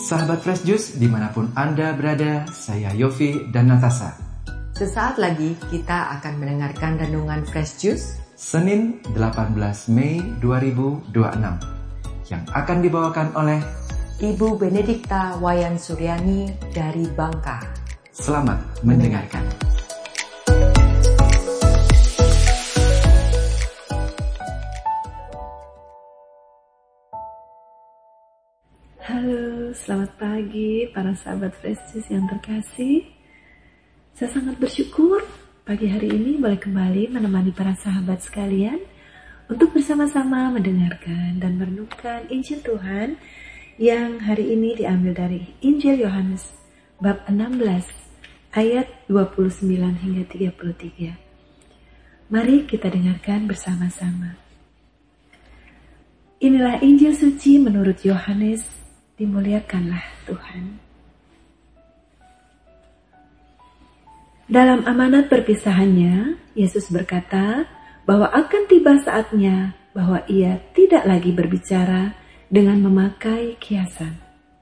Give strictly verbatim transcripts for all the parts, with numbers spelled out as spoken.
Sahabat Fresh Juice, dimanapun Anda berada, saya Yofi dan Natasha. Sesaat lagi kita akan mendengarkan renungan Fresh Juice Senin delapan belas Mei dua ribu dua puluh enam yang akan dibawakan oleh Ibu Benedikta Wayan Suryani dari Bangka. Selamat mendengarkan. Halo, selamat pagi para sahabat Fresh Juice yang terkasih. Saya sangat bersyukur pagi hari ini boleh kembali menemani para sahabat sekalian untuk bersama-sama mendengarkan dan merenungkan Injil Tuhan yang hari ini diambil dari Injil Yohanes bab enam belas ayat dua puluh sembilan hingga tiga puluh tiga. Mari kita dengarkan bersama-sama. Inilah Injil suci menurut Yohanes, dimuliakanlah Tuhan. Dalam amanat perpisahannya, Yesus berkata bahwa akan tiba saatnya bahwa ia tidak lagi berbicara dengan memakai kiasan.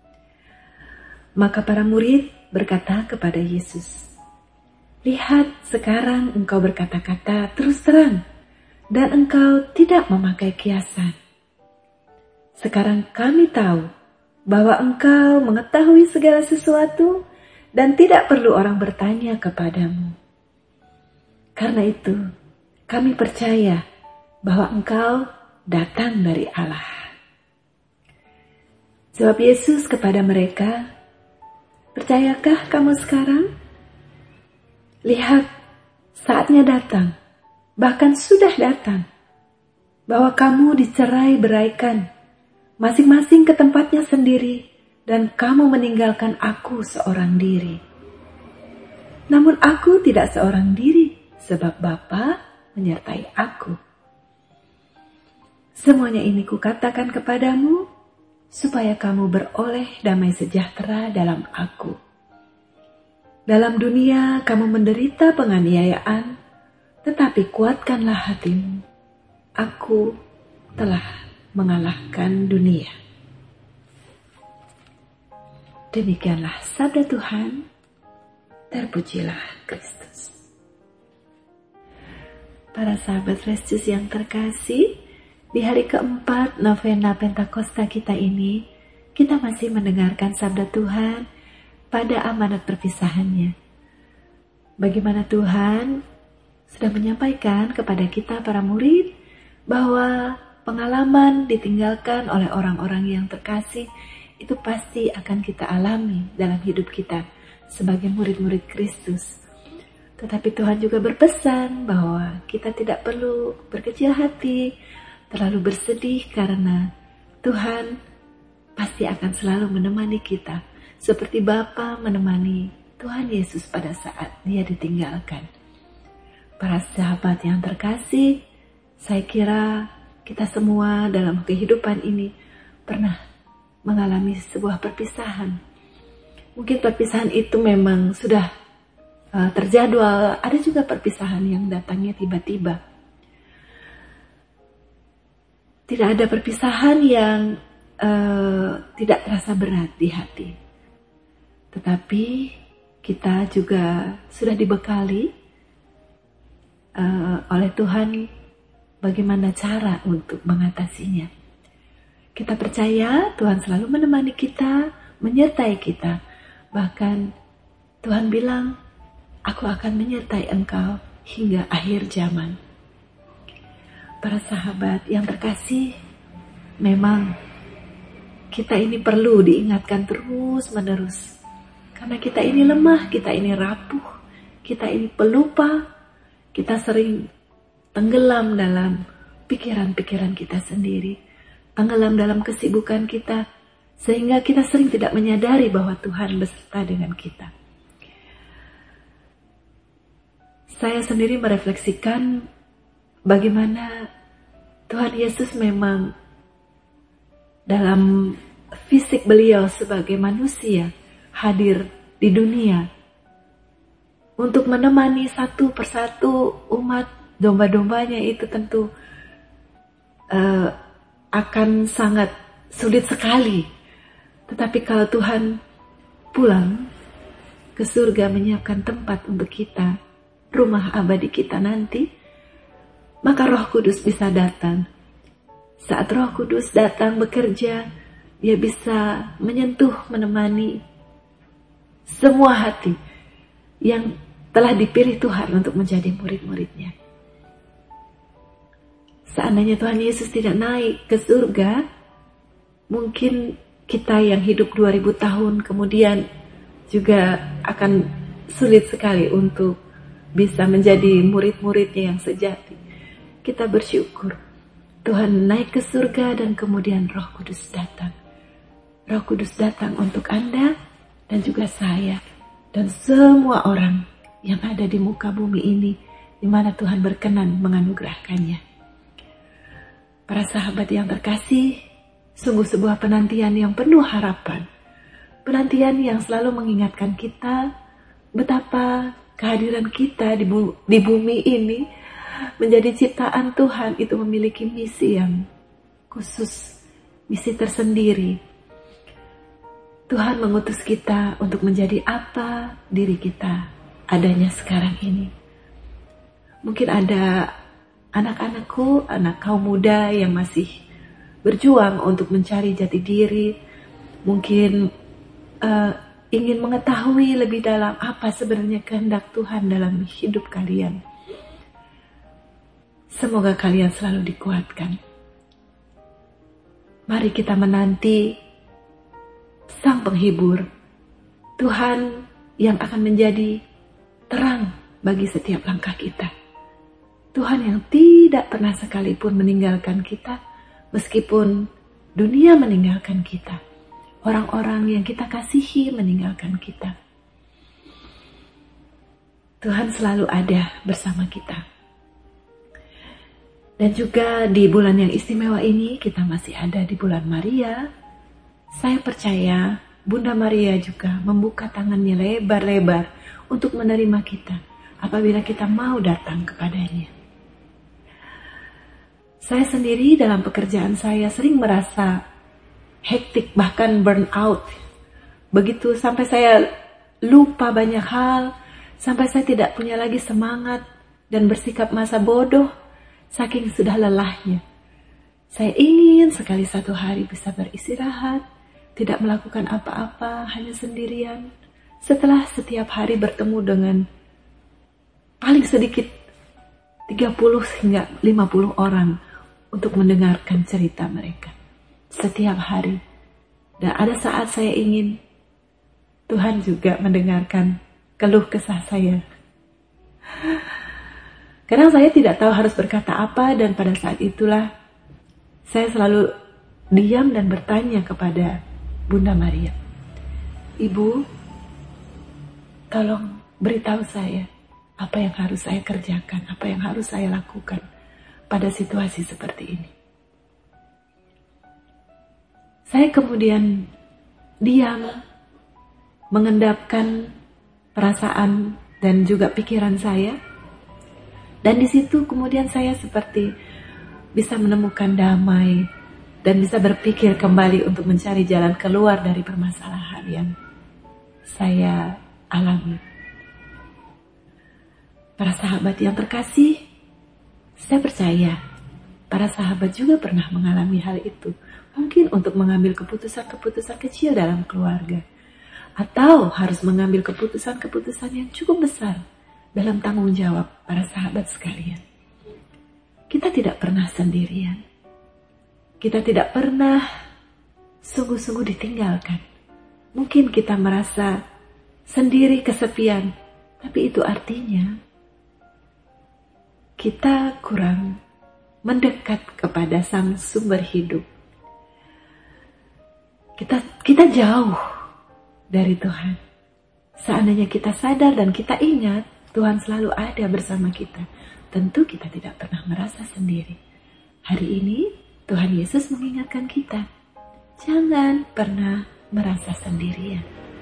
Maka para murid berkata kepada Yesus, "Lihat, sekarang engkau berkata-kata terus terang, dan engkau tidak memakai kiasan. Sekarang kami tahu bahwa engkau mengetahui segala sesuatu dan tidak perlu orang bertanya kepadamu. Karena itu, kami percaya bahwa engkau datang dari Allah." Jawab Yesus kepada mereka, "Percayakah kamu sekarang? Lihat, saatnya datang, bahkan sudah datang, bahwa kamu dicerai-beraikan, masing-masing ke tempatnya sendiri, dan kamu meninggalkan aku seorang diri. Namun aku tidak seorang diri, sebab Bapa menyertai aku. Semuanya ini kukatakan kepadamu, supaya kamu beroleh damai sejahtera dalam aku. Dalam dunia kamu menderita penganiayaan, tetapi kuatkanlah hatimu. Aku telah mengalahkan dunia." Demikianlah sabda Tuhan, terpujilah Kristus. Para sahabat Fresh Juice yang terkasih, di hari keempat novena Pentakosta kita ini, kita masih mendengarkan sabda Tuhan pada amanat perpisahannya. Bagaimana Tuhan sudah menyampaikan kepada kita para murid bahwa pengalaman ditinggalkan oleh orang-orang yang terkasih itu pasti akan kita alami dalam hidup kita sebagai murid-murid Kristus. Tetapi Tuhan juga berpesan bahwa kita tidak perlu berkecil hati, terlalu bersedih, karena Tuhan pasti akan selalu menemani kita seperti Bapa menemani Tuhan Yesus pada saat dia ditinggalkan. Para sahabat yang terkasih, saya kira kita semua dalam kehidupan ini pernah mengalami sebuah perpisahan. Mungkin perpisahan itu memang sudah uh, terjadwal. Ada juga perpisahan yang datangnya tiba-tiba. Tidak ada perpisahan yang uh, tidak terasa berat di hati. Tetapi kita juga sudah dibekali uh, oleh Tuhan bagaimana cara untuk mengatasinya. Kita percaya Tuhan selalu menemani kita, menyertai kita. Bahkan Tuhan bilang, "Aku akan menyertai engkau hingga akhir zaman." Para sahabat yang terkasih, memang kita ini perlu diingatkan terus-menerus. Karena kita ini lemah, kita ini rapuh, kita ini pelupa, kita sering tenggelam dalam pikiran-pikiran kita sendiri, tenggelam dalam kesibukan kita, sehingga kita sering tidak menyadari bahwa Tuhan beserta dengan kita. Saya sendiri merefleksikan bagaimana Tuhan Yesus memang dalam fisik beliau sebagai manusia hadir di dunia untuk menemani satu persatu umat domba-dombanya. Itu tentu uh, akan sangat sulit sekali Tetapi kalau Tuhan pulang ke surga menyiapkan tempat untuk kita, rumah abadi kita nanti, maka Roh Kudus bisa datang. Saat Roh Kudus datang bekerja, Dia bisa menyentuh, menemani semua hati yang telah dipilih Tuhan untuk menjadi murid-muridnya. Seandainya Tuhan Yesus tidak naik ke surga, mungkin kita yang hidup dua ribu tahun kemudian juga akan sulit sekali untuk bisa menjadi murid-muridnya yang sejati. Kita bersyukur Tuhan naik ke surga dan kemudian Roh Kudus datang. Roh Kudus datang untuk Anda dan juga saya dan semua orang yang ada di muka bumi ini di mana Tuhan berkenan menganugerahkannya. Para sahabat yang terkasih, sungguh sebuah penantian yang penuh harapan. Penantian yang selalu mengingatkan kita betapa kehadiran kita di, bu- di bumi ini menjadi ciptaan Tuhan itu memiliki misi yang khusus, misi tersendiri. Tuhan mengutus kita untuk menjadi apa diri kita adanya sekarang ini. Mungkin ada anak-anakku, anak kaum muda yang masih berjuang untuk mencari jati diri, mungkin uh, ingin mengetahui lebih dalam apa sebenarnya kehendak Tuhan dalam hidup kalian. Semoga kalian selalu dikuatkan. Mari kita menanti Sang Penghibur, Tuhan yang akan menjadi terang bagi setiap langkah kita. Tuhan yang tidak pernah sekalipun meninggalkan kita, meskipun dunia meninggalkan kita. Orang-orang yang kita kasihi meninggalkan kita. Tuhan selalu ada bersama kita. Dan juga di bulan yang istimewa ini, kita masih ada di bulan Maria. Saya percaya Bunda Maria juga membuka tangannya lebar-lebar untuk menerima kita apabila kita mau datang kepadanya. Saya sendiri dalam pekerjaan saya sering merasa hektik, bahkan burn out. Begitu sampai saya lupa banyak hal, sampai saya tidak punya lagi semangat dan bersikap masa bodoh, saking sudah lelahnya. Saya ingin sekali satu hari bisa beristirahat, tidak melakukan apa-apa, hanya sendirian. Setelah setiap hari bertemu dengan paling sedikit tiga puluh hingga lima puluh orang untuk mendengarkan cerita mereka setiap hari. Dan ada saat saya ingin Tuhan juga mendengarkan keluh kesah saya. Kadang saya tidak tahu harus berkata apa, dan pada saat itulah saya selalu diam dan bertanya kepada Bunda Maria, Ibu, tolong beritahu saya apa yang harus saya kerjakan, apa yang harus saya lakukan pada situasi seperti ini. Saya kemudian diam, mengendapkan perasaan dan juga pikiran saya. Dan di situ kemudian saya seperti bisa menemukan damai dan bisa berpikir kembali untuk mencari jalan keluar dari permasalahan yang saya alami. Para sahabat yang terkasih, saya percaya para sahabat juga pernah mengalami hal itu. Mungkin untuk mengambil keputusan-keputusan kecil dalam keluarga, atau harus mengambil keputusan-keputusan yang cukup besar dalam tanggung jawab para sahabat sekalian. Kita tidak pernah sendirian. Kita tidak pernah sungguh-sungguh ditinggalkan. Mungkin kita merasa sendiri, kesepian, tapi itu artinya kita kurang mendekat kepada Sang Sumber Hidup. Kita kita jauh dari Tuhan. Seandainya kita sadar dan kita ingat Tuhan selalu ada bersama kita, tentu kita tidak pernah merasa sendiri. Hari ini Tuhan Yesus mengingatkan kita, jangan pernah merasa sendirian.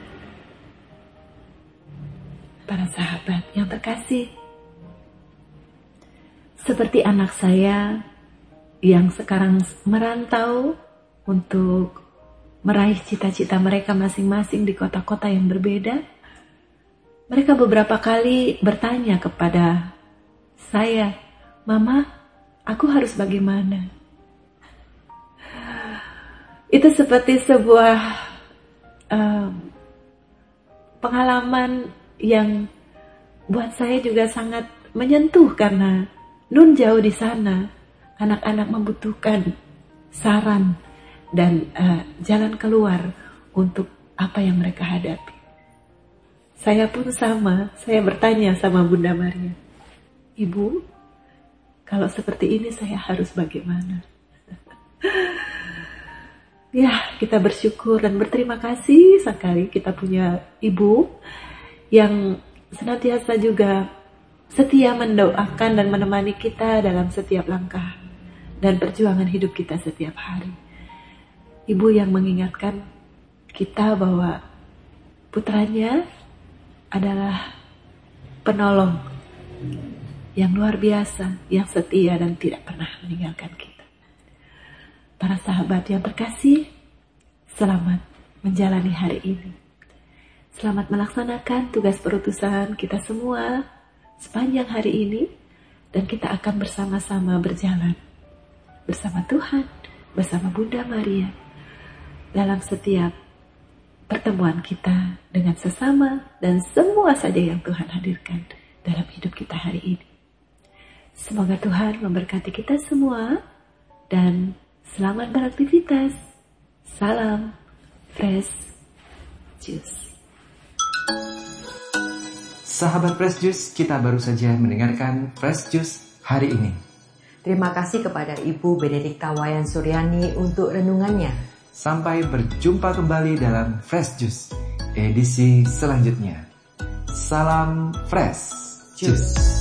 Para sahabat yang terkasih, seperti anak saya yang sekarang merantau untuk meraih cita-cita mereka masing-masing di kota-kota yang berbeda. Mereka beberapa kali bertanya kepada saya, "Mama, aku harus bagaimana?" Itu seperti sebuah uh, pengalaman yang buat saya juga sangat menyentuh, karena nun jauh di sana, anak-anak membutuhkan saran dan uh, jalan keluar untuk apa yang mereka hadapi. Saya pun sama, saya bertanya sama Bunda Maria, "Ibu, kalau seperti ini saya harus bagaimana?" Ya, kita bersyukur dan berterima kasih sekali kita punya ibu yang senantiasa juga setia mendoakan dan menemani kita dalam setiap langkah dan perjuangan hidup kita setiap hari. Ibu yang mengingatkan kita bahwa putranya adalah penolong yang luar biasa, yang setia dan tidak pernah meninggalkan kita. Para sahabat yang terkasih, selamat menjalani hari ini. Selamat melaksanakan tugas perutusan kita semua sepanjang hari ini, dan kita akan bersama-sama berjalan bersama Tuhan, bersama Bunda Maria, dalam setiap pertemuan kita dengan sesama dan semua saja yang Tuhan hadirkan dalam hidup kita hari ini. Semoga Tuhan memberkati kita semua dan selamat beraktivitas. Salam Fresh Juice. Sahabat Fresh Juice, kita baru saja mendengarkan Fresh Juice hari ini. Terima kasih kepada Ibu Benedikta Wayan Suryani untuk renungannya. Sampai berjumpa kembali dalam Fresh Juice edisi selanjutnya. Salam Fresh Juice.